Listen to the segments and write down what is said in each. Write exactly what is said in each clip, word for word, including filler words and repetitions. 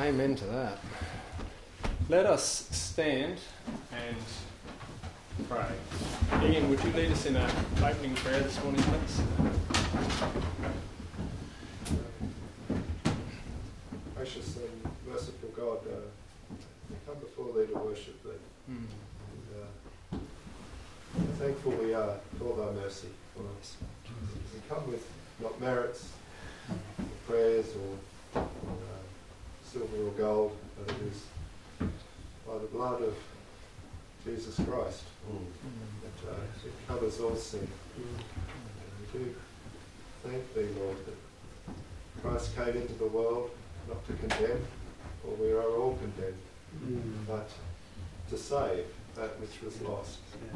Amen to that. Let us stand and pray. Ian, would you lead us in an opening prayer this morning, please? Gracious and merciful God, uh, we come before Thee to worship Thee. Mm. And, uh, how thankful we are for Thy mercy for us. We come with not merits, or prayers, or, or uh, silver or gold, but it is by the blood of Jesus Christ mm. that uh, it covers all sin. Mm. And we do thank Thee, Lord, that Christ came into the world not to condemn, for we are all condemned, mm. but to save that which was lost. Yeah.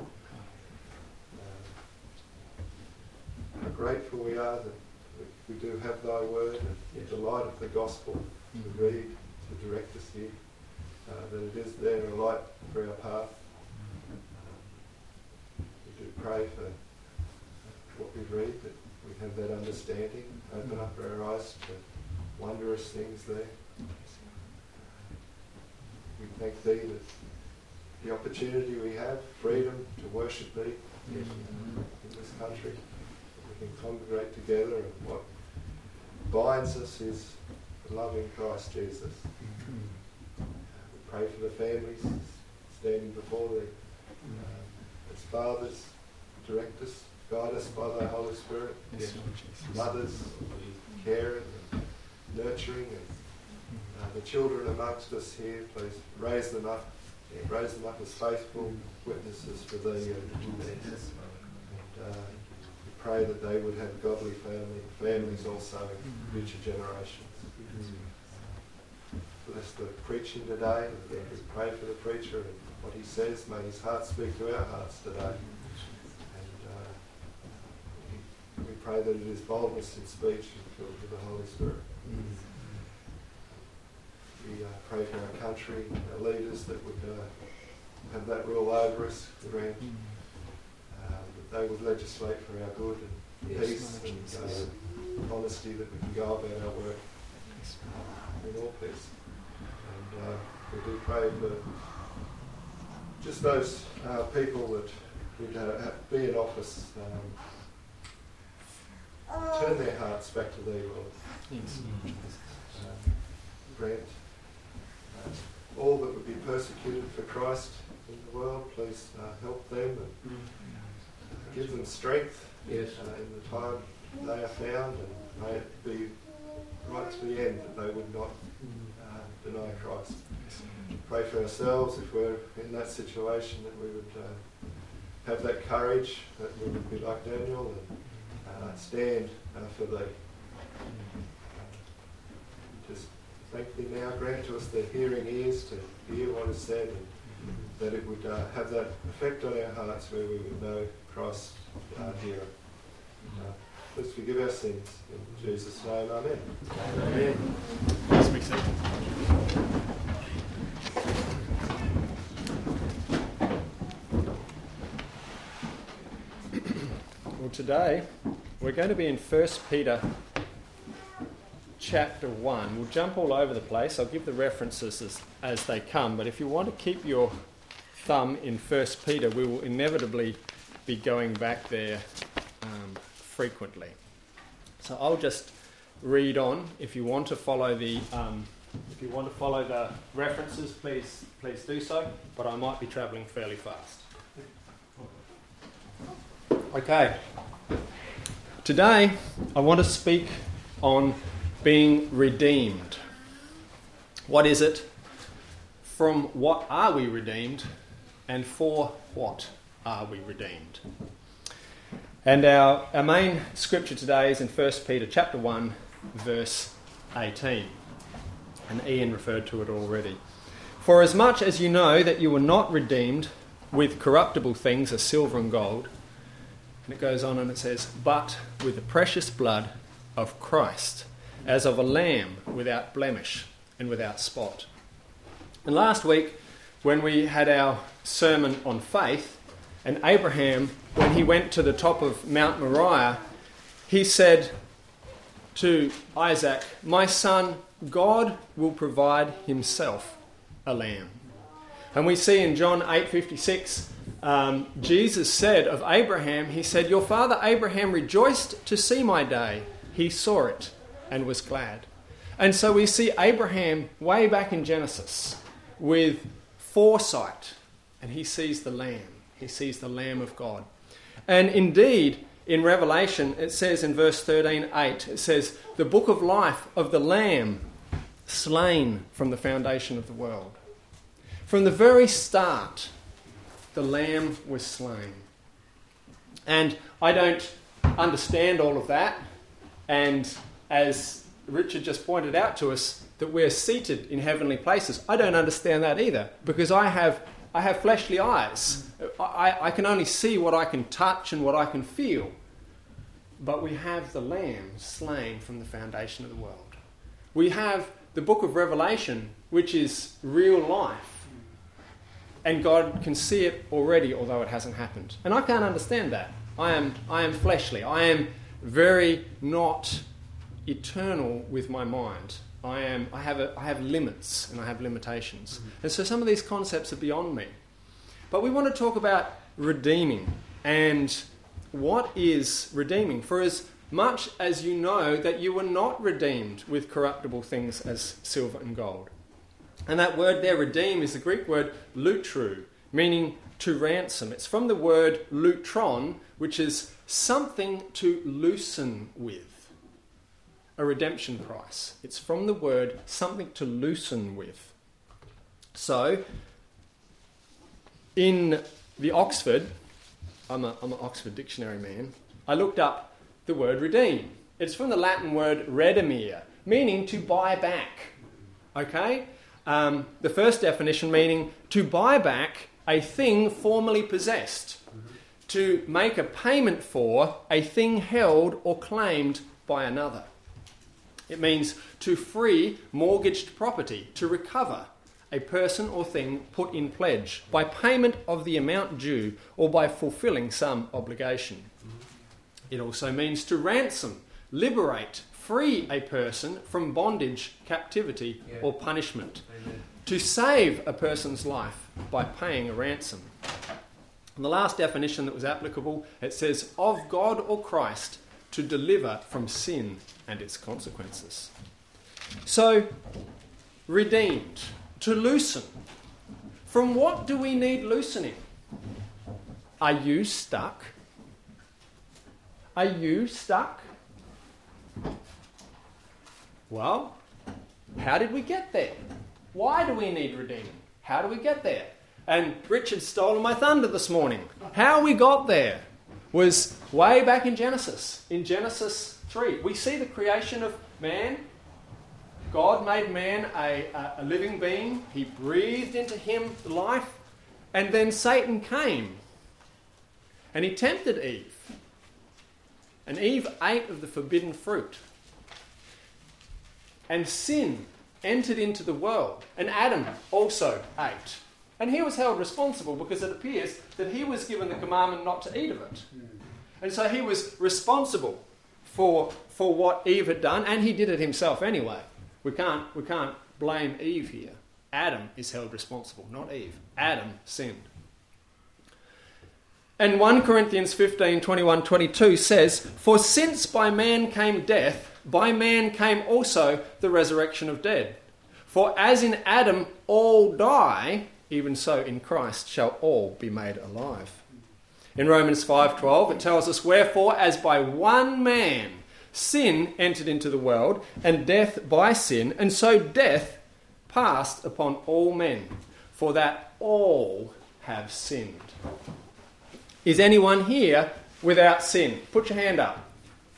Uh, how grateful we are that we do have Thy word and yes. the light of the gospel mm. to read, to direct us here, uh, that it is there a light for our path. Uh, we do pray for what we read, that we have that understanding, open up our eyes to wondrous things there. We thank Thee that the opportunity we have, freedom to worship Thee in, in this country, we can congregate together, and what binds us is the love in Christ Jesus. We pray for the families standing before Thee. Uh, as fathers, direct us, guide us by Thy Holy Spirit. Yes. Mothers, caring, nurturing, and uh, the children amongst us here, please raise them up, yeah, raise them up as faithful witnesses for Thee, and, and uh, we pray that they would have godly family, families also in future generations. Bless the preaching today. We pray for the preacher and what he says. May his heart speak to our hearts today. And uh, we pray that it is boldness in speech and filled with the Holy Spirit. We uh, pray for our country, our leaders, that would uh, have that rule over us, grant uh, that they would legislate for our good and yes, peace and uh, honesty, that we can go about our work uh, in all peace. And uh, we do pray for just those uh, people that would uh, be in office, um, turn their hearts back to Thee, Lord. Yes. Um, grant uh, all that would be persecuted for Christ in the world, please uh, help them and uh, give them strength yes. uh, in the time they are found, and may it be right to the end that they would not uh, deny Christ. Pray for ourselves if we're in that situation, that we would uh, have that courage, that we would be like Daniel and uh, stand uh, for Thee. Just thank Thee now, grant to us the hearing ears to hear what is said, and that it would uh, have that effect on our hearts where we would know Christ uh, here. Uh, Let's forgive our sins. In Jesus' name, amen. Amen. Please be seated. Well, today we're going to be in First Peter chapter one. We'll jump all over the place. I'll give the references as, as they come, but if you want to keep your thumb in First Peter, we will inevitably be going back there um, frequently. So I'll just read on. If you want to follow the um, if you want to follow the references, please please do so. But I might be travelling fairly fast. Okay. Today I want to speak on being redeemed. What is it? From what are we redeemed? And for what are we redeemed? And our, our main scripture today is in First Peter chapter one, verse eighteen. And Ian referred to it already. For as much as you know that you were not redeemed with corruptible things as silver and gold, and it goes on and it says, but with the precious blood of Christ, as of a lamb without blemish and without spot. And last week, when we had our sermon on faith, and Abraham, when he went to the top of Mount Moriah, he said to Isaac, my son, God will provide himself a lamb. And we see in John eight fifty-six, um, Jesus said of Abraham, he said, "Your father Abraham rejoiced to see my day. He saw it and was glad." And so we see Abraham way back in Genesis with foresight, and he sees the lamb. He sees the Lamb of God. And indeed, in Revelation, it says in verse thirteen eight, it says, "The book of life of the Lamb slain from the foundation of the world." From the very start, the Lamb was slain. And I don't understand all of that. And as Richard just pointed out to us, that we're seated in heavenly places, I don't understand that either, because I have I have fleshly eyes. I, I can only see what I can touch and what I can feel. But we have the Lamb slain from the foundation of the world. We have the book of Revelation, which is real life. And God can see it already, although it hasn't happened. And I can't understand that. I am I am fleshly. I am very not eternal with my mind. I am. I have. A, I have limits and I have limitations, mm-hmm. and so some of these concepts are beyond me. But we want to talk about redeeming and what is redeeming. For as much as you know that you were not redeemed with corruptible things as silver and gold, and that word there, redeem, is the Greek word lutru, meaning to ransom. It's from the word lutron, which is something to loosen with. A redemption price. It's from the word something to loosen with. So, in the Oxford, I'm, a, I'm an Oxford dictionary man, I looked up the word redeem. It's from the Latin word redimere, meaning to buy back. Okay? Um, the first definition meaning to buy back a thing formerly possessed. To make a payment for a thing held or claimed by another. It means to free mortgaged property, to recover a person or thing put in pledge by payment of the amount due or by fulfilling some obligation. It also means to ransom, liberate, free a person from bondage, captivity, yeah. or punishment. Amen. To save a person's life by paying a ransom. And the last definition that was applicable, it says, of God or Christ, to deliver from sin and its consequences. So, redeemed, to loosen. From what do we need loosening? Are you stuck? Are you stuck? Well, how did we get there? Why do we need redeeming? How do we get there? And Richard's stolen my thunder this morning. How we got there was way back in Genesis. In Genesis three, we see the creation of man. God made man a, a, a living being. He breathed into him life. And then Satan came. And he tempted Eve. And Eve ate of the forbidden fruit. And sin entered into the world. And Adam also ate. And he was held responsible because it appears that he was given the commandment not to eat of it. And so he was responsible for, for what Eve had done, and he did it himself anyway. We can't, we can't blame Eve here. Adam is held responsible, not Eve. Adam sinned. And First Corinthians fifteen, twenty-one, twenty-two says, for since by man came death, by man came also the resurrection of dead. For as in Adam all die, even so in Christ shall all be made alive. In Romans five twelve it tells us, wherefore as by one man sin entered into the world, and death by sin, and so death passed upon all men, for that all have sinned. Is anyone here without sin? Put your hand up.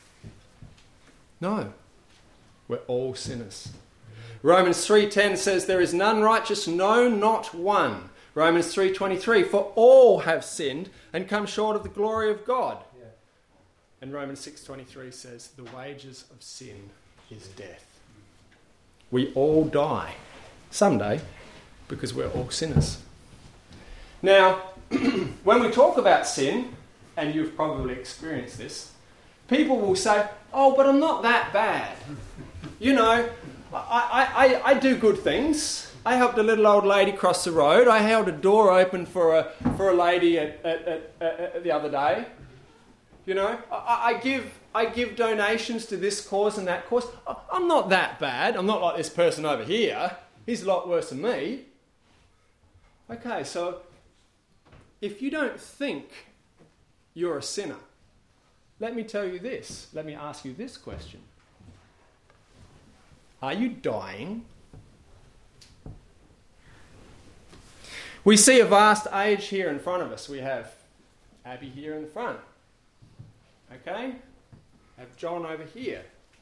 No. We're all sinners. Romans three ten says, there is none righteous, no, not one. Romans three twenty-three, for all have sinned and come short of the glory of God. Yeah. And Romans six twenty-three says, the wages of sin is death. We all die someday because we're all sinners. Now, when we talk about sin, and you've probably experienced this, people will say, oh, but I'm not that bad. You know, I, I, I do good things. I helped a little old lady cross the road. I held a door open for a for a lady at, at, at, at the other day. You know, I, I give I give donations to this cause and that cause. I'm not that bad. I'm not like this person over here. He's a lot worse than me. Okay, so if you don't think you're a sinner, let me tell you this. Let me ask you this question. Are you dying? We see a vast age here in front of us. We have Abby here in the front. Okay? We have John over here.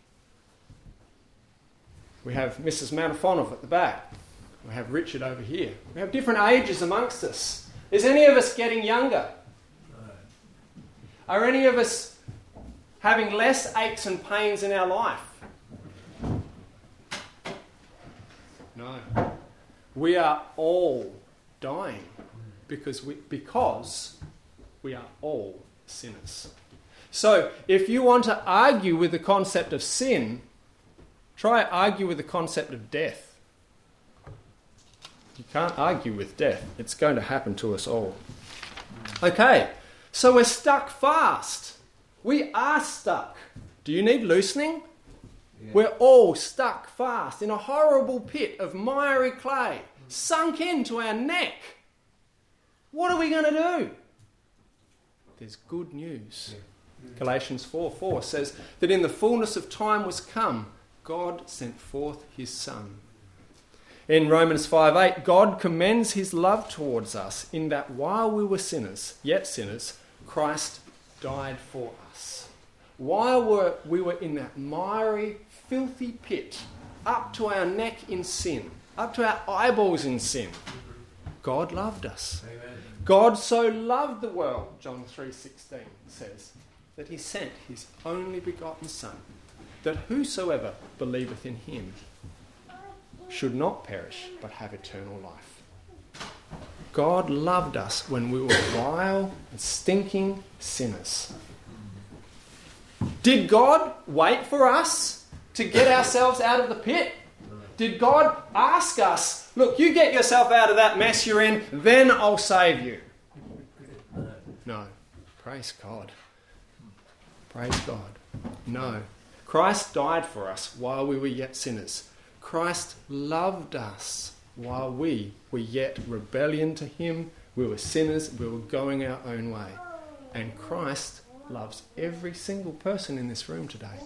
We have Missus Manafonov at the back. We have Richard over here. We have different ages amongst us. Is any of us getting younger? No. Are any of us having less aches and pains in our life? No. We are all dying because we, because we are all sinners. So, if you want to argue with the concept of sin, try argue with the concept of death. You can't argue with death. It's going to happen to us all. Okay, so we're stuck fast. We are stuck. Do you need loosening? Yeah. We're all stuck fast in a horrible pit of miry clay, sunk into our neck. What are we going to do? There's good news. Yeah. Galatians four four says that in the fullness of time was come, God sent forth his Son. In Romans five eight, God commends his love towards us in that while we were sinners, yet sinners, Christ died for us. While we're, we were in that miry, filthy pit, up to our neck in sin, up to our eyeballs in sin, God loved us. Amen. God so loved the world, John three sixteen says, that he sent his only begotten Son, that whosoever believeth in him should not perish, but have eternal life. God loved us when we were vile and stinking sinners. Did God wait for us to get ourselves out of the pit? Did God ask us, look, you get yourself out of that mess you're in, then I'll save you? No. Praise God. Praise God. No. Christ died for us while we were yet sinners. Christ loved us while we were yet rebellion to him. We were sinners. We were going our own way. And Christ loves every single person in this room today.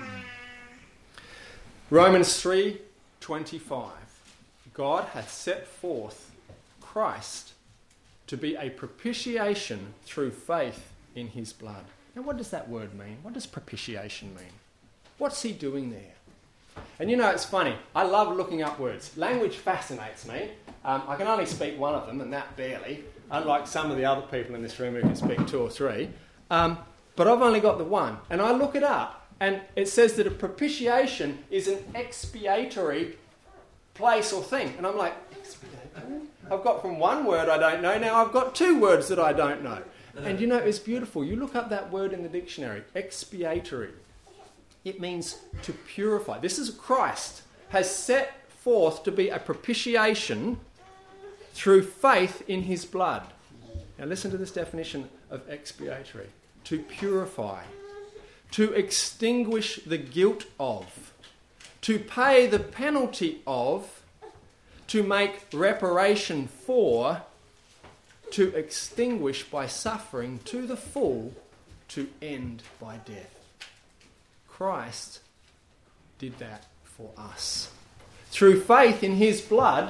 Romans three twenty-five. God hath set forth Christ to be a propitiation through faith in his blood. Now, what does that word mean? What does propitiation mean? What's he doing there? And you know, it's funny. I love looking up words. Language fascinates me. Um, I can only speak one of them, and that barely, unlike some of the other people in this room who can speak two or three. Um, but I've only got the one. And I look it up, and it says that a propitiation is an expiatory place or thing. And I'm like, expiatory? I've got from one word I don't know, now I've got two words that I don't know. And you know, it's beautiful. You look up that word in the dictionary, expiatory. It means to purify. This is Christ has set forth to be a propitiation through faith in his blood. Now listen to this definition of expiatory. To purify, to extinguish the guilt of, to pay the penalty of, to make reparation for, to extinguish by suffering to the full, to end by death. Christ did that for us. Through faith in his blood,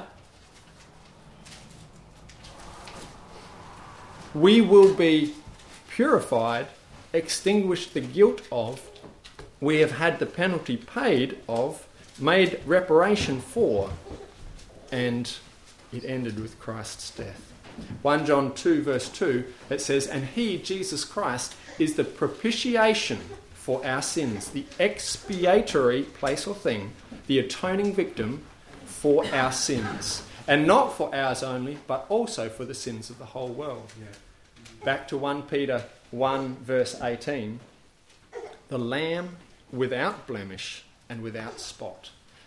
we will be purified, extinguished the guilt of, we have had the penalty paid of, made reparation for, and it ended with Christ's death. First John two verse two, it says, and he, Jesus Christ, is the propitiation for our sins, the expiatory place or thing, the atoning victim for our sins. And not for ours only, but also for the sins of the whole world. Yeah. Back to First Peter one verse eighteen. The Lamb without blemish and without spot,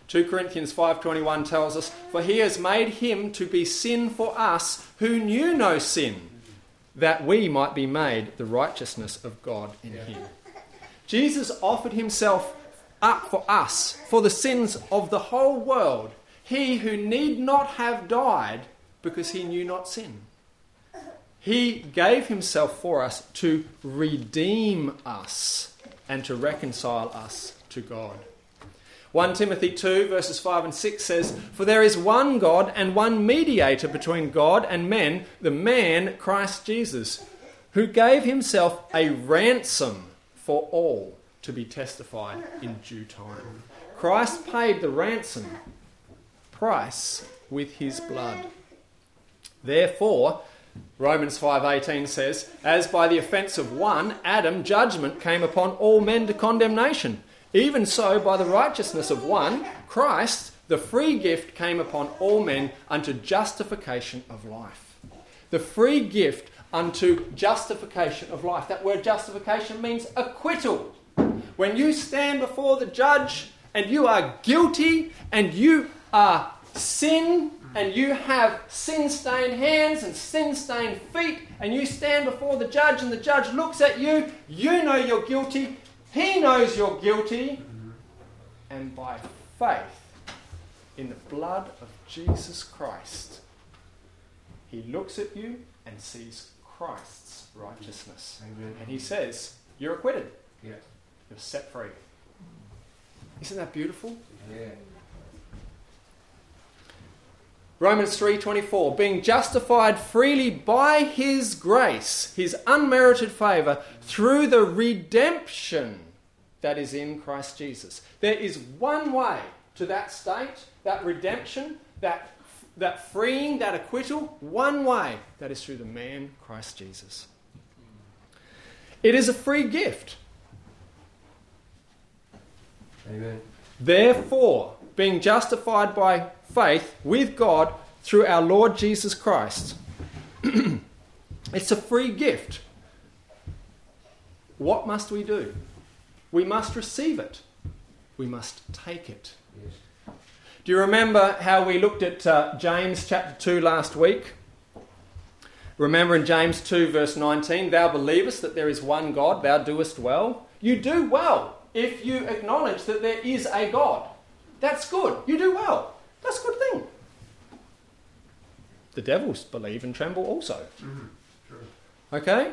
Second Corinthians five twenty-one tells us, "For he has made him to be sin for us who knew no sin, that we might be made the righteousness of God in yeah. him." Jesus offered himself up for us, for the sins of the whole world. He who need not have died because he knew not sin. He gave himself for us to redeem us and to reconcile us to God. First Timothy two verses five and six says, "For there is one God and one mediator between God and men, the man Christ Jesus, who gave himself a ransom for all to be testified in due time." Christ paid the ransom price with his blood. Therefore, Romans five eighteen says, "As by the offence of one, Adam, judgment came upon all men to condemnation, even so by the righteousness of one, Christ, the free gift came upon all men unto justification of life." The free gift unto justification of life. That word justification means acquittal. When you stand before the judge and you are guilty and you are sin and you have sin-stained hands and sin-stained feet, and you stand before the judge and the judge looks at you, you know you're guilty, he knows you're guilty, and by faith in the blood of Jesus Christ, he looks at you and sees Christ's righteousness. Amen. And he says, you're acquitted. Yeah. You're set free. Isn't that beautiful? Yeah. Romans three twenty-four, "Being justified freely by his grace, his unmerited favour, through the redemption that is in Christ Jesus." There is one way to that state, that redemption, that, that freeing, that acquittal, one way. That is through the man Christ Jesus. It is a free gift. Amen. Therefore, being justified by faith with God through our Lord Jesus Christ. It's a free gift. What must we do? We must receive it. We must take it. Yes. Do you remember how we looked at uh, James chapter two last week? Remember in James two verse nineteen, "Thou believest that there is one God, thou doest well." You do well if you acknowledge that there is a God. That's good. You do well. That's a good thing. The devils believe and tremble also. Mm-hmm. Sure. Okay?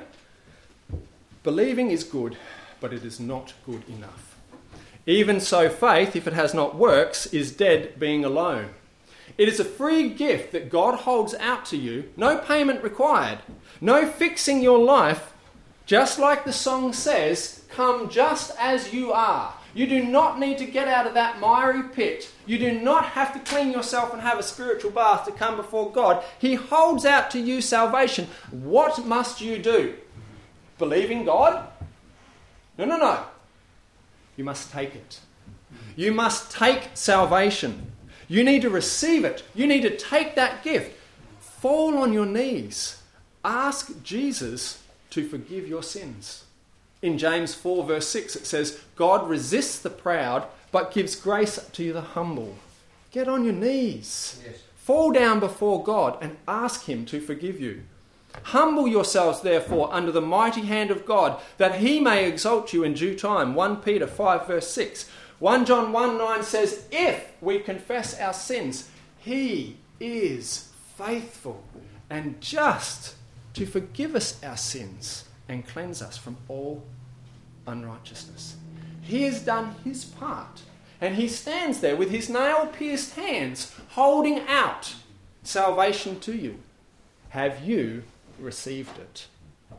Believing is good, but it is not good enough. Even so, faith, if it has not works, is dead being alone. It is a free gift that God holds out to you, no payment required, no fixing your life, just like the song says, "Come just as you are." You do not need to get out of that miry pit. You do not have to clean yourself and have a spiritual bath to come before God. He holds out to you salvation. What must you do? Believe in God? No, no, no. You must take it. You must take salvation. You need to receive it. You need to take that gift. Fall on your knees. Ask Jesus to forgive your sins. In James four verse six it says, "God resists the proud but gives grace to the humble." Get on your knees. Yes. Fall down before God and ask him to forgive you. "Humble yourselves therefore under the mighty hand of God, that he may exalt you in due time." First Peter five verse six. First John one nine says, "If we confess our sins, he is faithful and just to forgive us our sins and cleanse us from all unrighteousness." He has done his part, and he stands there with his nail-pierced hands holding out salvation to you. Have you received it?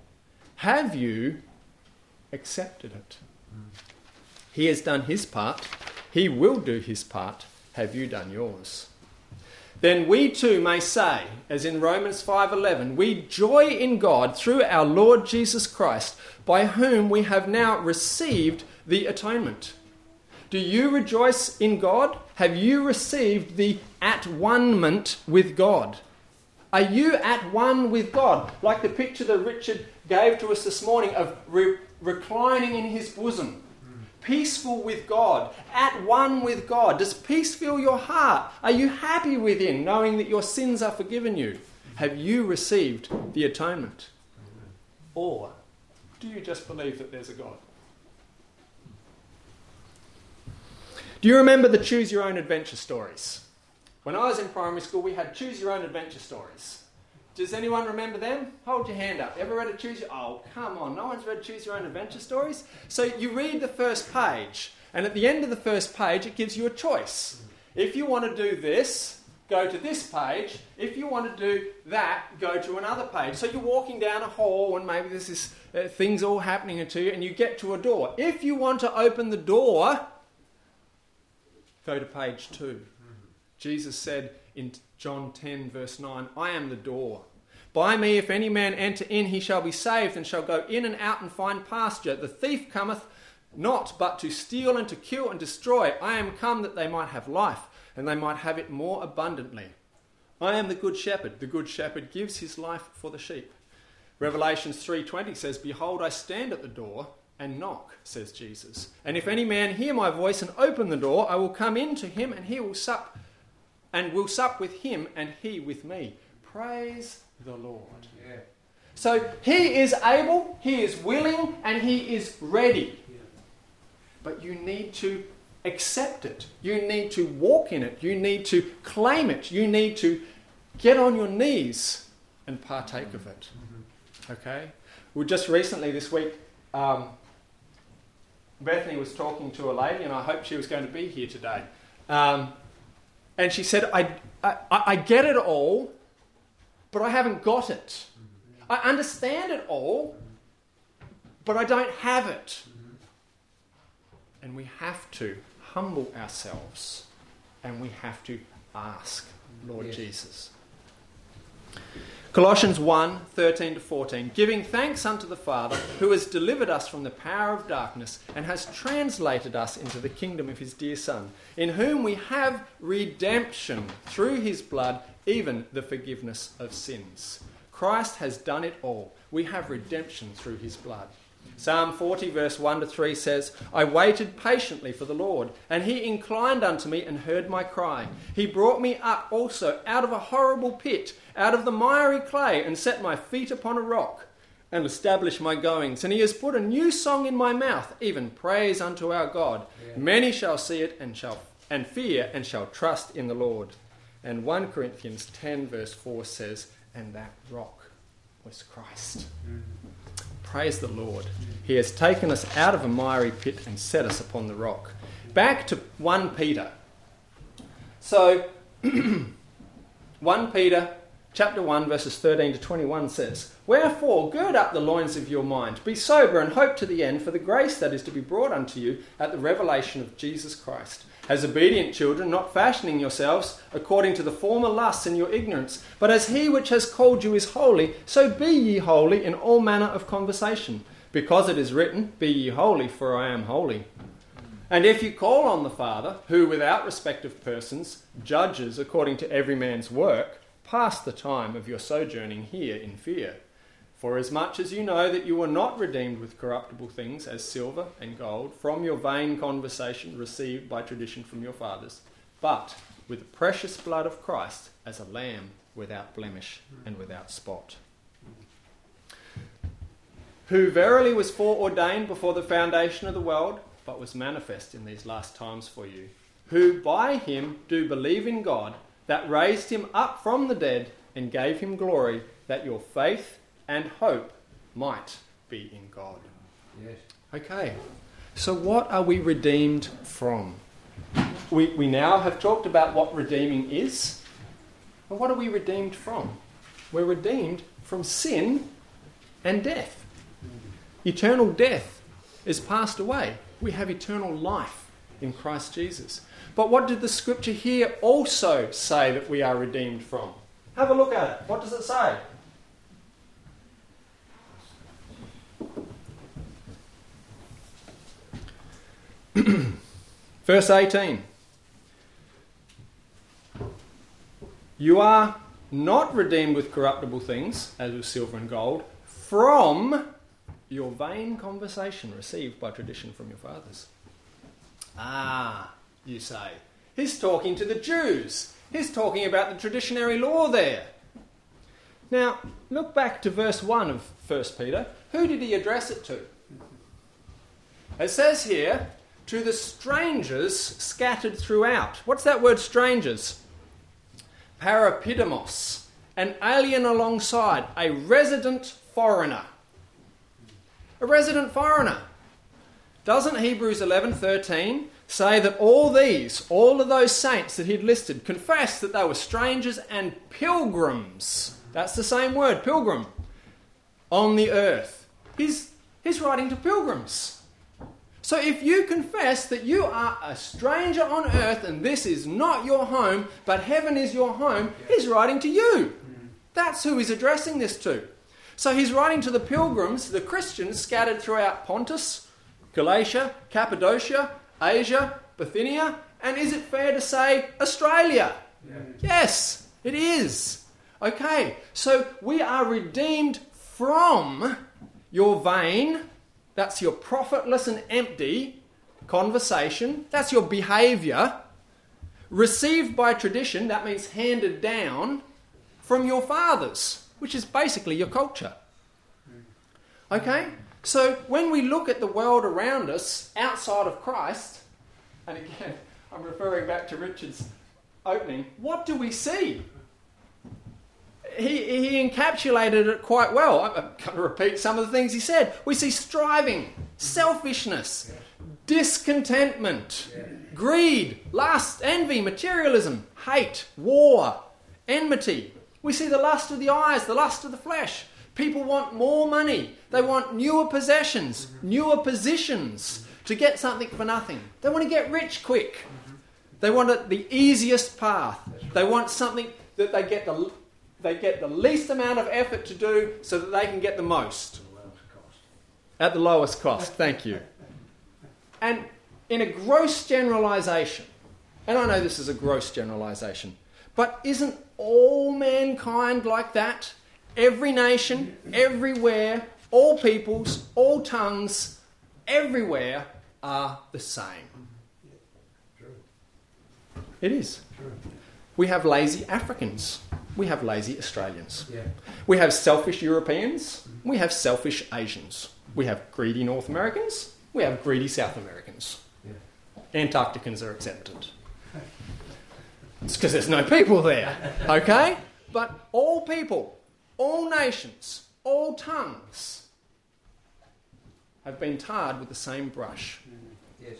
Have you accepted it? He has done his part. He will do his part. Have you done yours? Then we too may say, as in Romans five eleven, "We joy in God through our Lord Jesus Christ, by whom we have now received the atonement." Do you rejoice in God? Have you received the at-one-ment with God? Are you at one with God? Like the picture that Richard gave to us this morning of re- reclining in his bosom. peaceful with God, at one with God? Does peace fill your heart? Are you happy within, knowing that your sins are forgiven you? Have you received the atonement? Or do you just believe that there's a God? Do you remember the Choose Your Own Adventure stories? When I was in primary school, we had Choose Your Own Adventure stories. Does anyone remember them? Hold your hand up. Ever read a Choose Your... Oh, come on. No one's read Choose Your Own Adventure stories? So you read the first page, and at the end of the first page, it gives you a choice. If you want to do this, go to this page. If you want to do that, go to another page. So you're walking down a hall, and maybe there's this uh, things all happening to you, and you get to a door. If you want to open the door, go to page two. Jesus said in John ten, verse nine, I am the door. By me, if any man enter in, he shall be saved, and shall go in and out and find pasture. The thief cometh not but to steal and to kill and destroy. I am come that they might have life, and they might have it more abundantly. I am the good shepherd. The good shepherd gives his life for the sheep. Revelations three twenty says, Behold, I stand at the door and knock, says Jesus. And if any man hear my voice and open the door, I will come in to him, and he will sup, and will sup with him, and he with me. Praise the Lord. Yeah. So he is able, he is willing, and he is ready. Yeah. But you need to accept it. You need to walk in it. You need to claim it. You need to get on your knees and partake of it. Mm-hmm. Okay? Well, just recently this week, um, Bethany was talking to a lady, and I hope she was going to be here today. Um, and she said, I, I, I get it all, but I haven't got it. I understand it all, but I don't have it. And we have to humble ourselves, and we have to ask, Lord yes. Jesus. Colossians one, thirteen to fourteen, giving thanks unto the Father, who has delivered us from the power of darkness, and has translated us into the kingdom of his dear Son, in whom we have redemption through his blood, even the forgiveness of sins. Christ has done it all. We have redemption through his blood. Psalm forty, verse one to three says, I waited patiently for the Lord, and he inclined unto me and heard my cry. He brought me up also out of a horrible pit, out of the miry clay, and set my feet upon a rock, and established my goings. And he has put a new song in my mouth, even praise unto our God. Yeah. Many shall see it and shall and fear and shall trust in the Lord. And First Corinthians ten, verse four says, and that rock was Christ. Mm. Praise the Lord. He has taken us out of a miry pit and set us upon the rock. Back to First Peter. So, First Peter chapter one, verses thirteen to twenty-one says, Wherefore, gird up the loins of your mind, be sober, and hope to the end for the grace that is to be brought unto you at the revelation of Jesus Christ. As obedient children, not fashioning yourselves according to the former lusts in your ignorance, but as he which has called you is holy, so be ye holy in all manner of conversation. Because it is written, Be ye holy, for I am holy. And if you call on the Father, who without respect of persons judges according to every man's work, pass the time of your sojourning here in fear. For as much as you know that you were not redeemed with corruptible things, as silver and gold, from your vain conversation received by tradition from your fathers, but with the precious blood of Christ, as a lamb without blemish and without spot. Who verily was foreordained before the foundation of the world, but was manifest in these last times for you, who by him do believe in God, that raised him up from the dead and gave him glory, that your faith and hope might be in God. Yes. Okay, so what are we redeemed from? We, we now have talked about what redeeming is. And what are we redeemed from? We're redeemed from sin and death. Eternal death is passed away. We have eternal life in Christ Jesus. But what did the scripture here also say that we are redeemed from? Have a look at it. What does it say? Verse eighteen. You are not redeemed with corruptible things, as with silver and gold, from your vain conversation received by tradition from your fathers. Ah, you say. He's talking to the Jews. He's talking about the traditionary law there. Now, look back to verse one of First Peter. Who did he address it to? It says here, to the strangers scattered throughout. What's that word, strangers? Parapidemos, an alien alongside, a resident foreigner. A resident foreigner. Doesn't Hebrews eleven thirteen say that all these, all of those saints that he'd listed, confessed that they were strangers and pilgrims? That's the same word, pilgrim, on the earth. He's, he's writing to pilgrims. So if you confess that you are a stranger on earth and this is not your home, but heaven is your home, he's writing to you. That's who he's addressing this to. So he's writing to the pilgrims, the Christians scattered throughout Pontus, Galatia, Cappadocia, Asia, Bithynia, and is it fair to say Australia? Yeah. Yes, it is. Okay, so we are redeemed from your vain, that's your profitless and empty conversation, that's your behaviour, received by tradition, that means handed down from your fathers, which is basically your culture. Okay? So when we look at the world around us outside of Christ, and again, I'm referring back to Richard's opening, what do we see? He, he encapsulated it quite well. I'm going to repeat some of the things he said. We see striving, selfishness, discontentment, greed, lust, envy, materialism, hate, war, enmity. We see the lust of the eyes, the lust of the flesh. People want more money. They want newer possessions, newer positions to get something for nothing. They want to get rich quick. They want it the easiest path. They want something that they get the they get the least amount of effort to do so that they can get the most. At the lowest cost. Thank you. And in a gross generalisation, and I know this is a gross generalisation, but isn't all mankind like that? Every nation, everywhere, all peoples, all tongues, everywhere are the same. It is. We have lazy Africans. We have lazy Australians. Yeah. We have selfish Europeans. We have selfish Asians. We have greedy North Americans. We have greedy South Americans. Yeah. Antarcticans are exempted. It's because there's no people there. Okay? But all people, all nations, all tongues have been tarred with the same brush. Yes.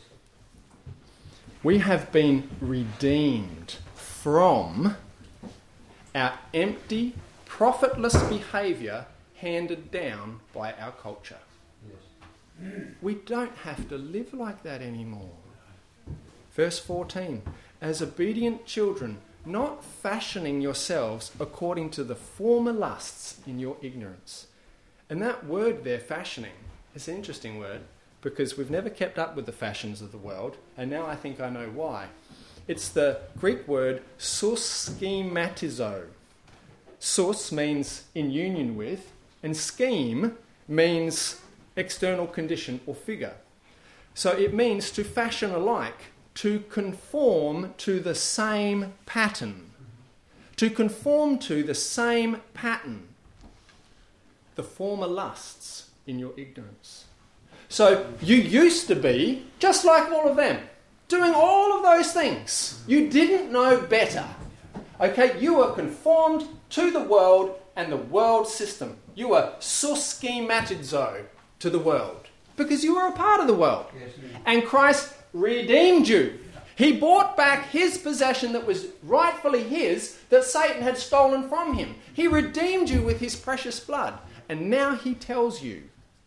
We have been redeemed from our empty, profitless behaviour handed down by our culture. Yes. We don't have to live like that anymore. Verse fourteen, as obedient children, not fashioning yourselves according to the former lusts in your ignorance. And that word there, fashioning, is an interesting word because we've never kept up with the fashions of the world, and now I think I know why. It's the Greek word suschematizo. Sus means in union with, and scheme means external condition or figure. So it means to fashion alike, to conform to the same pattern. To conform to the same pattern. The former lusts in your ignorance. So you used to be just like all of them, doing all of those things. You didn't know better. Okay, you were conformed to the world and the world system. You were suschematizo to the world because you were a part of the world. Yes, and Christ redeemed you. He bought back his possession that was rightfully his, that Satan had stolen from him. He redeemed you with his precious blood. And now he tells you,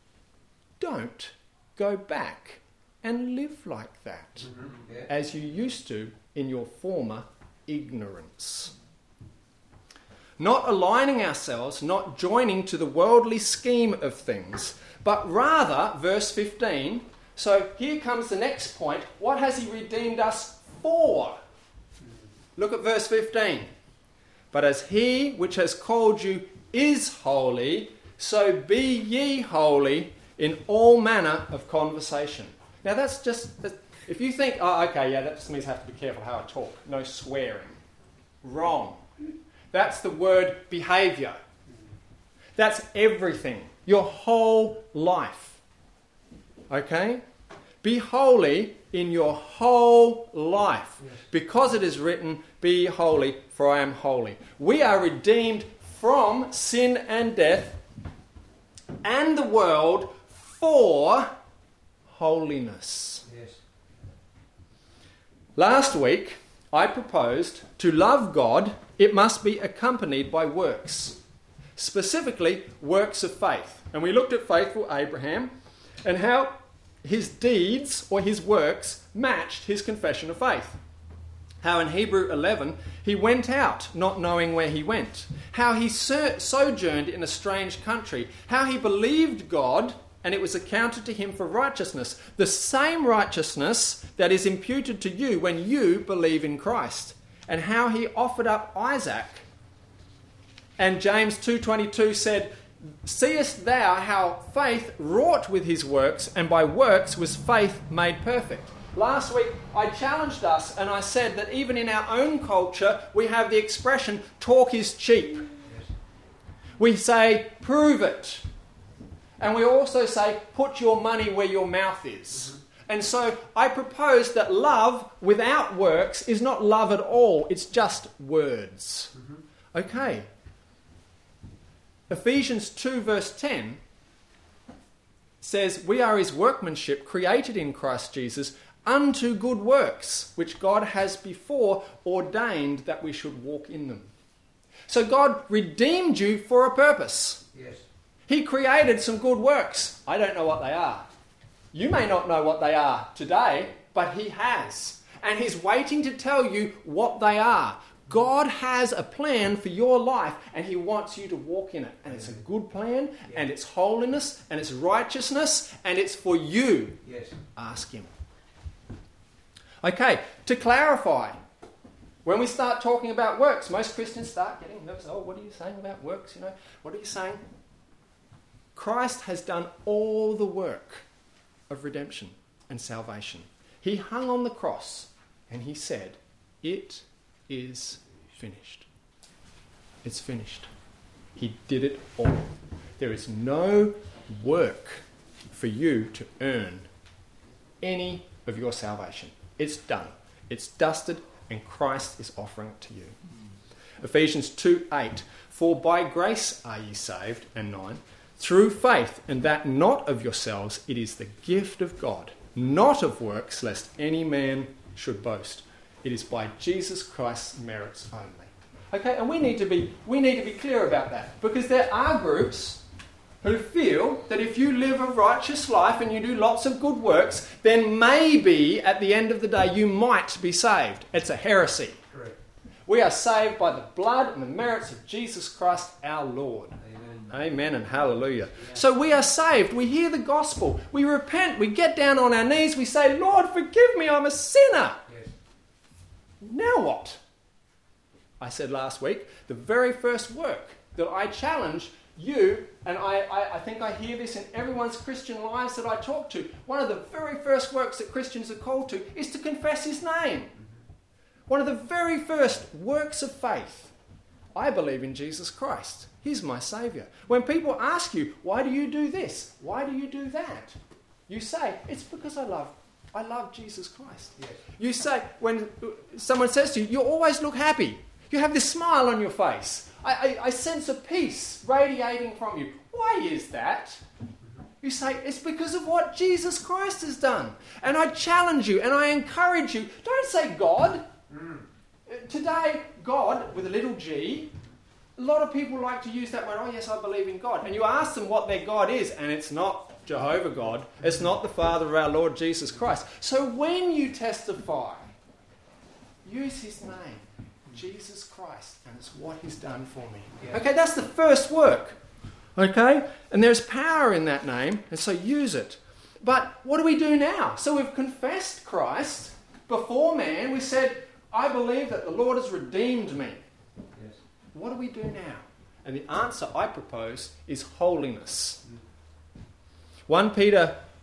don't go back and live like that, mm-hmm. yeah. as you used to in your former ignorance. Not aligning ourselves, not joining to the worldly scheme of things, but rather, verse fifteen, so here comes the next point. What has he redeemed us for? Look at verse fifteen. But as he which has called you is holy, so be ye holy in all manner of conversation. Now that's just, If you think, oh, okay, yeah, that just means I have to be careful how I talk. No swearing. Wrong. That's the word behaviour. That's everything. Your whole life. Okay? Be holy in your whole life. Yes. Because it is written, be holy, for I am holy. We are redeemed from sin and death and the world for holiness. Yes. Last week, I proposed to love God, it must be accompanied by works. Specifically, works of faith. And we looked at faithful Abraham and how his deeds or his works matched his confession of faith. How in Hebrew eleven, he went out not knowing where he went. How he sojourned in a strange country. How he believed God and it was accounted to him for righteousness. The same righteousness that is imputed to you when you believe in Christ. And how he offered up Isaac. And James two twenty-two said, seest thou how faith wrought with his works, and by works was faith made perfect. Last week I challenged us and I said that even in our own culture we have the expression, talk is cheap. Yes. We say, prove it. And we also say, put your money where your mouth is. Mm-hmm. And so I propose that love without works is not love at all, it's just words. Mm-hmm. Okay. Ephesians two verse ten says, we are his workmanship created in Christ Jesus unto good works, which God has before ordained that we should walk in them. So God redeemed you for a purpose. Yes. He created some good works. I don't know what they are. You may not know what they are today, but he has. And he's waiting to tell you what they are. God has a plan for your life and he wants you to walk in it. And it's a good plan, yes. And it's holiness, and it's righteousness, and it's for you. Yes. Ask him. Okay, to clarify, when we start talking about works, most Christians start getting nervous. Oh, what are you saying about works? You know, what are you saying? Christ has done all the work of redemption and salvation. He hung on the cross and he said, it is finished. It's finished. He did it all. There is no work for you to earn any of your salvation. It's done. It's dusted, and Christ is offering it to you. Mm. Ephesians two eight, for by grace are ye saved, and nine, through faith, and that not of yourselves, it is the gift of God, not of works, lest any man should boast. It is by Jesus Christ's merits only. Okay, and we need to be we need to be clear about that, because there are groups who feel that if you live a righteous life and you do lots of good works, then maybe at the end of the day you might be saved. It's a heresy. Correct. We are saved by the blood and the merits of Jesus Christ our Lord. Amen, Amen and hallelujah. Yeah. So we are saved. We hear the gospel. We repent. We get down on our knees. We say, Lord, forgive me. I'm a sinner. Yes. Now what? I said last week, the very first work that I challenge you, and I, I, I think I hear this in everyone's Christian lives that I talk to, one of the very first works that Christians are called to is to confess his name. One of the very first works of faith. I believe in Jesus Christ. He's my Saviour. When people ask you, why do you do this? Why do you do that? You say, it's because I love I love Jesus Christ. Yes. You say, when someone says to you, you always look happy. You have this smile on your face. I, I, I sense a peace radiating from you. Why is that? You say, it's because of what Jesus Christ has done. And I challenge you and I encourage you, don't say God. Mm. Today, God, with a little g, a lot of people like to use that word, oh yes, I believe in God. And you ask them what their God is, and it's not Jehovah God. It's not the Father of our Lord Jesus Christ. So when you testify, use his name. Jesus Christ, and it's what he's done for me. Yeah. Okay, that's the first work. Okay? And there's power in that name, and so use it. But what do we do now? So we've confessed Christ before man. We said, I believe that the Lord has redeemed me. Yes. What do we do now? And the answer I propose is holiness. Mm. First Peter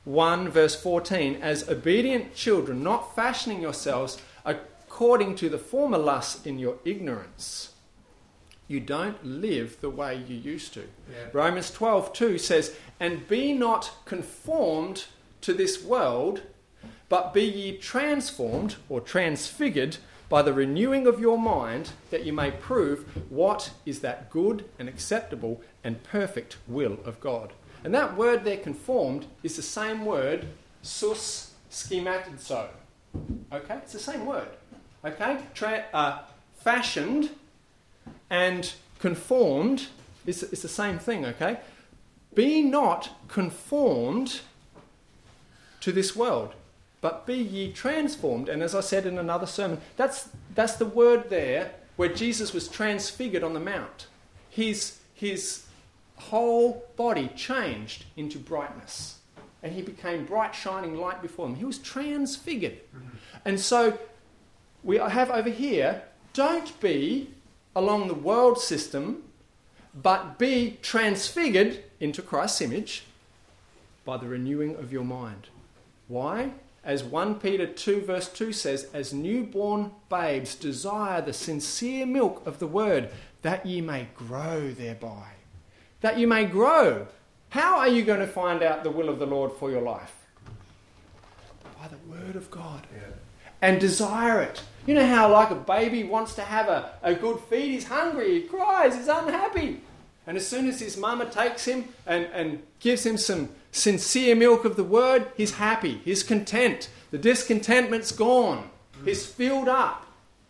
one verse fourteen, as obedient children, not fashioning yourselves according to the former lusts in your ignorance. You don't live the way you used to. Yeah. Romans twelve two says, and be not conformed to this world, but be ye transformed or transfigured by the renewing of your mind, that you may prove what is that good and acceptable and perfect will of God. And that word there, conformed, is the same word, sus schematizo. Okay? It's the same word. Okay? Tra- uh, fashioned and conformed is, is the same thing, okay? Be not conformed to this world, but be ye transformed. And as I said in another sermon, that's that's the word there where Jesus was transfigured on the mount. His, his whole body changed into brightness. And he became bright, shining light before them. He was transfigured. Mm-hmm. And so we have over here, don't be along the world system, but be transfigured into Christ's image by the renewing of your mind. Why? As First Peter two verse two says, as newborn babes desire the sincere milk of the word, that ye may grow thereby. That you may grow. How are you going to find out the will of the Lord for your life? By the word of God. Yeah. And desire it. You know how like a baby wants to have a, a good feed, he's hungry, he cries, he's unhappy. And as soon as his mama takes him and, and gives him some sincere milk of the word, he's happy, he's content. The discontentment's gone. He's filled up.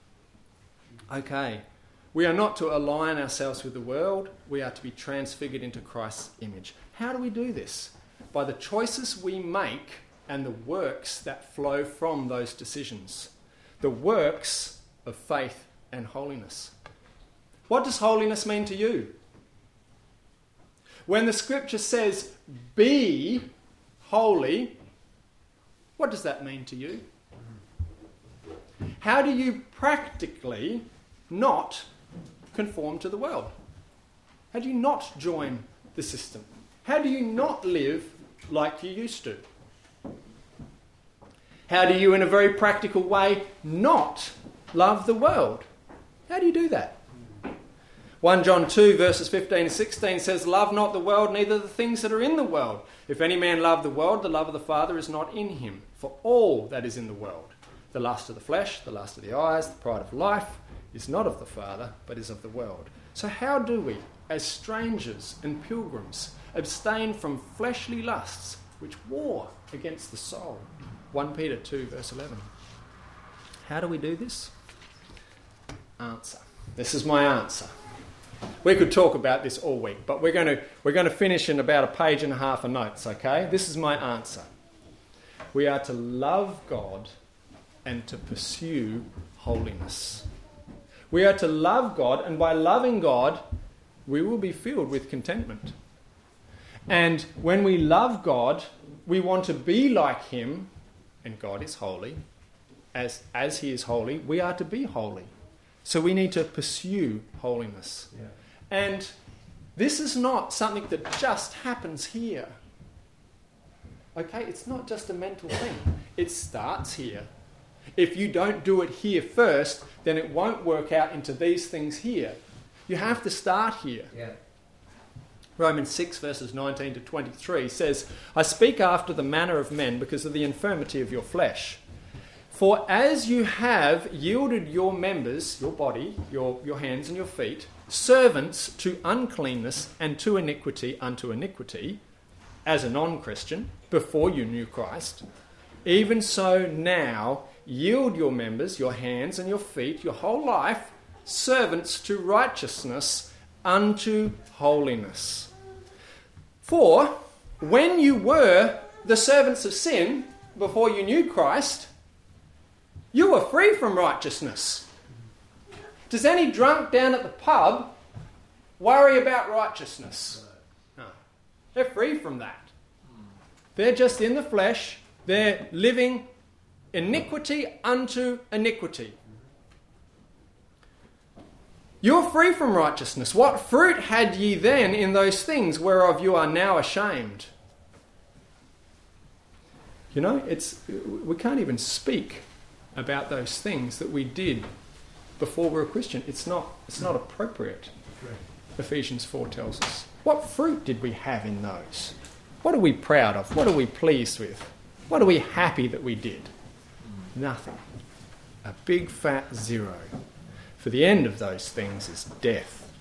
Okay. We are not to align ourselves with the world. We are to be transfigured into Christ's image. How do we do this? By the choices we make and the works that flow from those decisions. The works of faith and holiness. What does holiness mean to you? When the scripture says, be holy, what does that mean to you? How do you practically not conform to the world? How do you not join the system? How do you not live like you used to? How do you, in a very practical way, not love the world? How do you do that? First John two verses fifteen and sixteen says, love not the world, neither the things that are in the world. If any man love the world, the love of the Father is not in him. For all that is in the world, the lust of the flesh, the lust of the eyes, the pride of life, is not of the Father, but is of the world. So how do we, as strangers and pilgrims, abstain from fleshly lusts which war against the soul? First Peter two verse eleven. How do we do this? Answer. This is my answer. We could talk about this all week, but we're going to we're going to finish in about a page and a half of notes, okay? This is my answer. We are to love God and to pursue holiness. We are to love God, and by loving God, we will be filled with contentment. And when we love God, we want to be like him, and God is holy. As, as he is holy, we are to be holy. So we need to pursue holiness. Yeah. And this is not something that just happens here. Okay, it's not just a mental thing. It starts here. If you don't do it here first, then it won't work out into these things here. You have to start here. Yeah. Romans six verses nineteen to twenty-three says, I speak after the manner of men because of the infirmity of your flesh. For as you have yielded your members, your body, your, your hands and your feet, servants to uncleanness and to iniquity unto iniquity, as a non-Christian, before you knew Christ, even so now yield your members, your hands and your feet, your whole life, servants to righteousness unto holiness. For when you were the servants of sin, before you knew Christ, you were free from righteousness. Does any drunk down at the pub worry about righteousness? No. They're free from that. They're just in the flesh. They're living iniquity unto iniquity. You're free from righteousness. What fruit had ye then in those things whereof you are now ashamed? You know, it's we can't even speak about those things that we did before we were a Christian. It's not, it's not appropriate. Right. Ephesians four tells us. What fruit did we have in those? What are we proud of? What are we pleased with? What are we happy that we did? Nothing. A big fat zero. For the end of those things is death.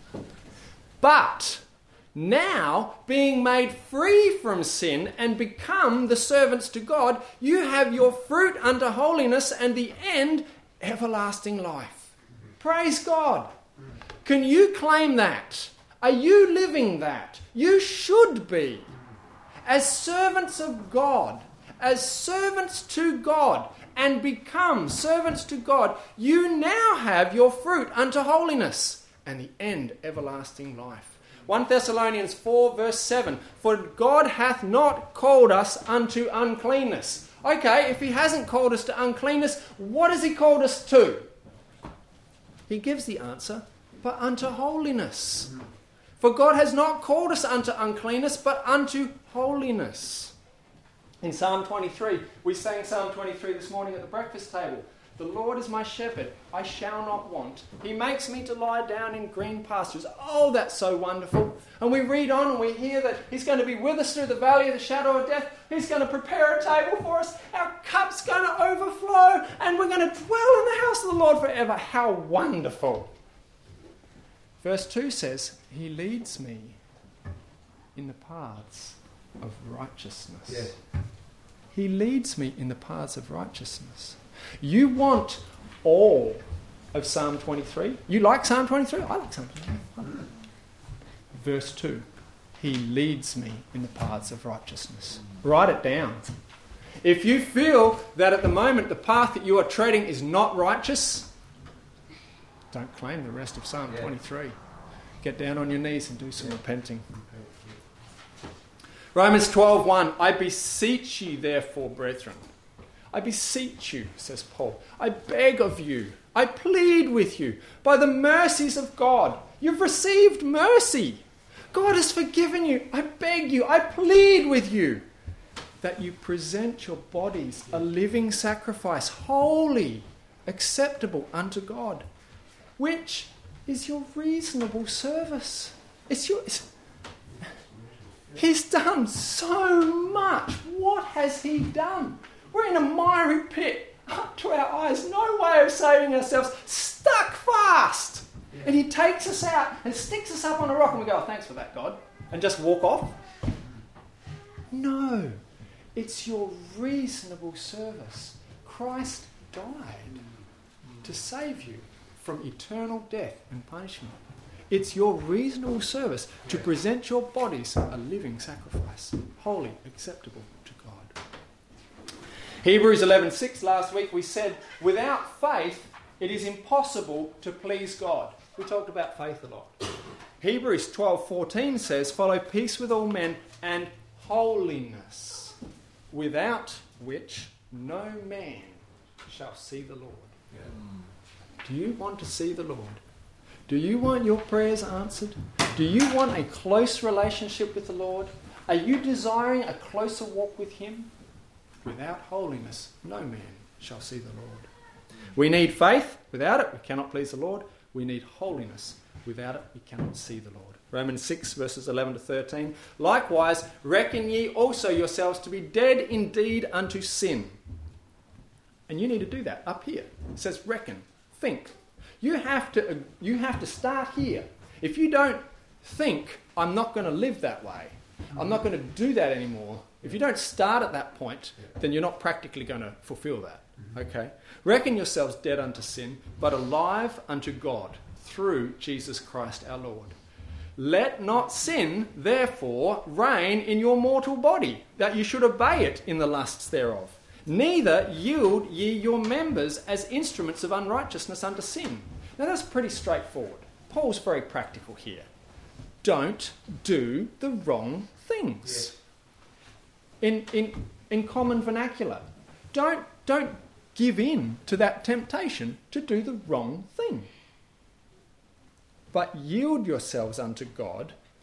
But now, being made free from sin and become the servants to God, you have your fruit unto holiness and the end, everlasting life. Praise God. Can you claim that? Are you living that? You should be. As servants of God, as servants to God, and become servants to God, you now have your fruit unto holiness and the end, everlasting life. First Thessalonians four verse seven, for God hath not called us unto uncleanness. Okay, if he hasn't called us to uncleanness, what has he called us to? He gives the answer, but unto holiness. For God has not called us unto uncleanness, but unto holiness. In Psalm twenty-three, we sang Psalm twenty-three this morning at the breakfast table. The Lord is my shepherd, I shall not want. He makes me to lie down in green pastures. Oh, that's so wonderful. And we read on and we hear that he's going to be with us through the valley of the shadow of death. He's going to prepare a table for us. Our cup's going to overflow and we're going to dwell in the house of the Lord forever. How wonderful. Verse two says, he leads me in the paths of righteousness. Yes. He leads me in the paths of righteousness. You want all of Psalm twenty-three? You like Psalm twenty-three? I like Psalm twenty-three. Verse two. He leads me in the paths of righteousness. Write it down. If you feel that at the moment the path that you are treading is not righteous, don't claim the rest of Psalm yeah. twenty-three. Get down on your knees and do some yeah. repenting. Romans twelve one, I beseech you therefore, brethren. I beseech you, says Paul. I beg of you. I plead with you. By the mercies of God. You've received mercy. God has forgiven you. I beg you. I plead with you. That you present your bodies a living sacrifice, holy, acceptable unto God. Which is your reasonable service. It's your... It's, He's done so much. What has he done? We're in a miry pit, up to our eyes, no way of saving ourselves, stuck fast. Yeah. And he takes us out and sticks us up on a rock and we go, oh, thanks for that, God, and just walk off. No, it's your reasonable service. Christ died to save you from eternal death and punishment. It's your reasonable service to present your bodies a living sacrifice, holy, acceptable to God. Hebrews eleven six, last week we said, without faith it is impossible to please God. We talked about faith a lot. Hebrews twelve fourteen says, follow peace with all men and holiness, without which no man shall see the Lord. Yeah. Do you want to see the Lord? Do you want your prayers answered? Do you want a close relationship with the Lord? Are you desiring a closer walk with him? Without holiness, no man shall see the Lord. We need faith. Without it, we cannot please the Lord. We need holiness. Without it, we cannot see the Lord. Romans six, verses eleven to thirteen. Likewise, reckon ye also yourselves to be dead indeed unto sin. And you need to do that up here. It says reckon, think. You have to, you have to start here. If you don't think, I'm not going to live that way, I'm not going to do that anymore, if you don't start at that point, then you're not practically going to fulfill that. Okay? Reckon yourselves dead unto sin, but alive unto God through Jesus Christ our Lord. Let not sin, therefore, reign in your mortal body, that you should obey it in the lusts thereof. Neither yield ye your members as instruments of unrighteousness unto sin. Now that's pretty straightforward. Paul's very practical here. Don't do the wrong things. Yeah. In, in, in common vernacular. Don't, don't give in to that temptation to do the wrong thing. But yield yourselves unto God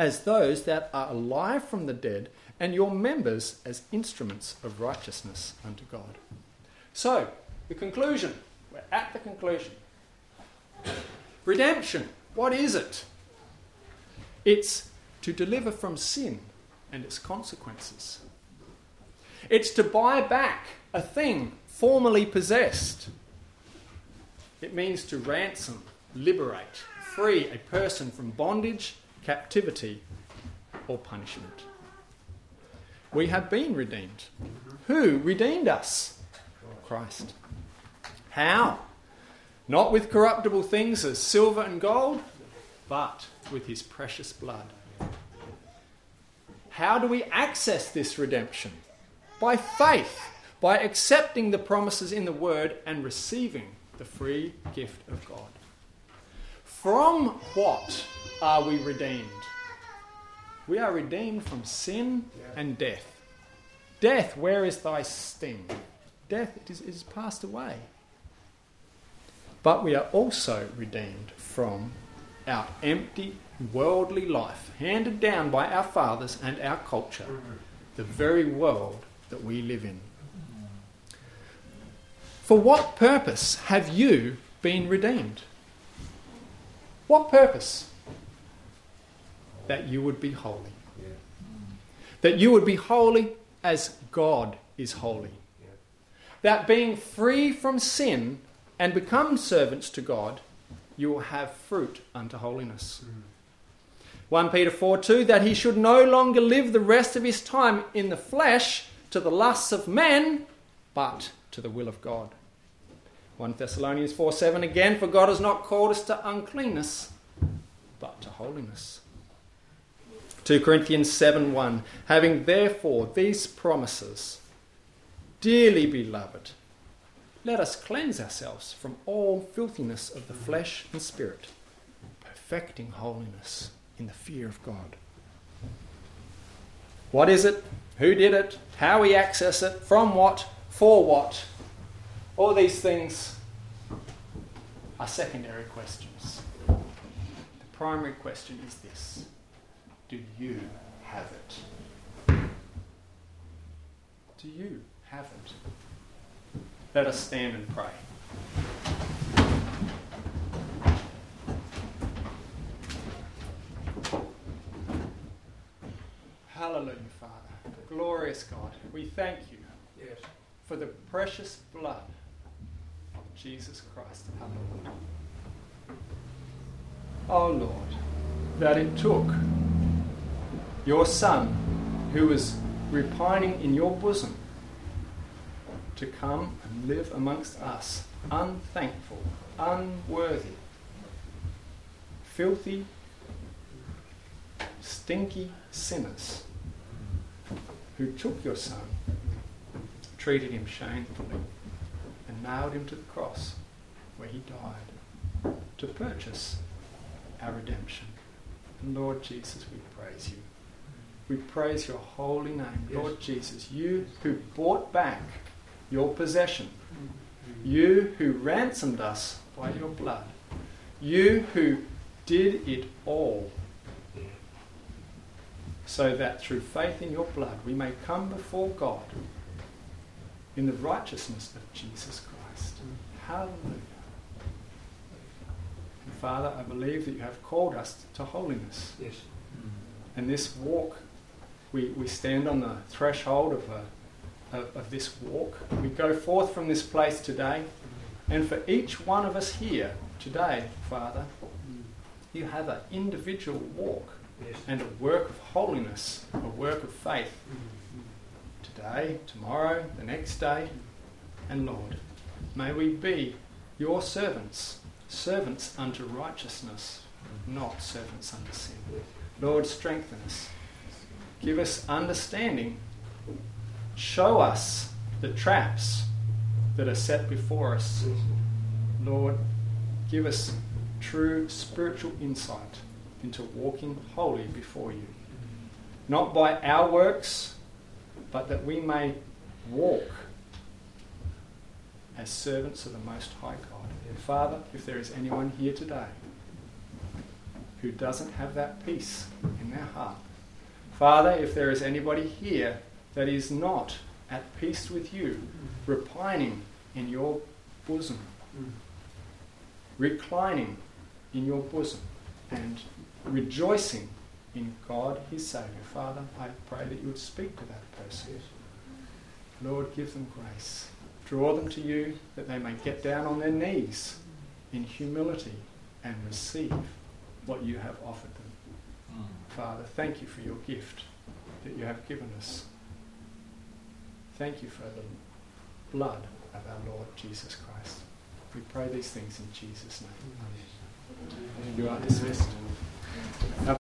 as those that are alive from the dead, and your members as instruments of righteousness unto God. So, the conclusion. We're at the conclusion. Redemption. What is it? It's to deliver from sin and its consequences. It's to buy back a thing formerly possessed. It means to ransom, liberate, free a person from bondage, captivity, or punishment. We have been redeemed. Who redeemed us? Christ. How? Not with corruptible things as silver and gold, but with his precious blood. How do we access this redemption? By faith, by accepting the promises in the Word and receiving the free gift of God. From what are we redeemed? We are redeemed from sin and death. Death, where is thy sting? Death, it is, it is passed away. But we are also redeemed from our empty, worldly life, handed down by our fathers and our culture, the very world that we live in. For what purpose have you been redeemed? What purpose? That you would be holy. Yeah. That you would be holy as God is holy. Yeah. That being free from sin and become servants to God, you will have fruit unto holiness. Mm. First Peter four two, that he should no longer live the rest of his time in the flesh to the lusts of men, but to the will of God. First Thessalonians four seven again, for God has not called us to uncleanness, but to holiness. Second Corinthians seven one, having therefore these promises, dearly beloved, let us cleanse ourselves from all filthiness of the flesh and spirit, perfecting holiness in the fear of God. What is it? Who did it? How we access it? From what? For what? All these things are secondary questions. The primary question is this: do you have it? Do you have it? Let us stand and pray. Hallelujah, Father. Glorious God, we thank you Yes. for the precious blood of Jesus Christ, our Lord. Oh Lord, that it took your Son, who was repining in your bosom, to come and live amongst us, unthankful, unworthy, filthy, stinky sinners, who took your Son, treated him shamefully, and nailed him to the cross, where he died, to purchase our redemption. And Lord Jesus, we praise you. We praise your holy name. Yes. Lord Jesus, you who bought back your possession, you who ransomed us by your blood, you who did it all, so that through faith in your blood we may come before God in the righteousness of Jesus Christ. Hallelujah. And Father, I believe that you have called us to holiness. Yes. And this walk, we, we stand on the threshold of, a, of, of this walk. We go forth from this place today, and for each one of us here today, Father, you have an individual walk. Yes. And a work of holiness, a work of faith. Today, tomorrow, the next day. And Lord, may we be your servants, servants unto righteousness, not servants unto sin. Lord, strengthen us. Give us understanding. Show us the traps that are set before us. Lord, give us true spiritual insight into walking holy before you. Not by our works, but that we may walk as servants of the Most High God. And Father, if there is anyone here today who doesn't have that peace in their heart. Father, if there is anybody here that is not at peace with you, repining in your bosom, reclining in your bosom, and rejoicing in God, his Saviour, Father, I pray that you would speak to that person. Lord, give them grace. Draw them to you that they may get down on their knees in humility and receive what you have offered them. Father, thank you for your gift that you have given us. Thank you for the blood of our Lord Jesus Christ. We pray these things in Jesus' name. Amen. You are dismissed.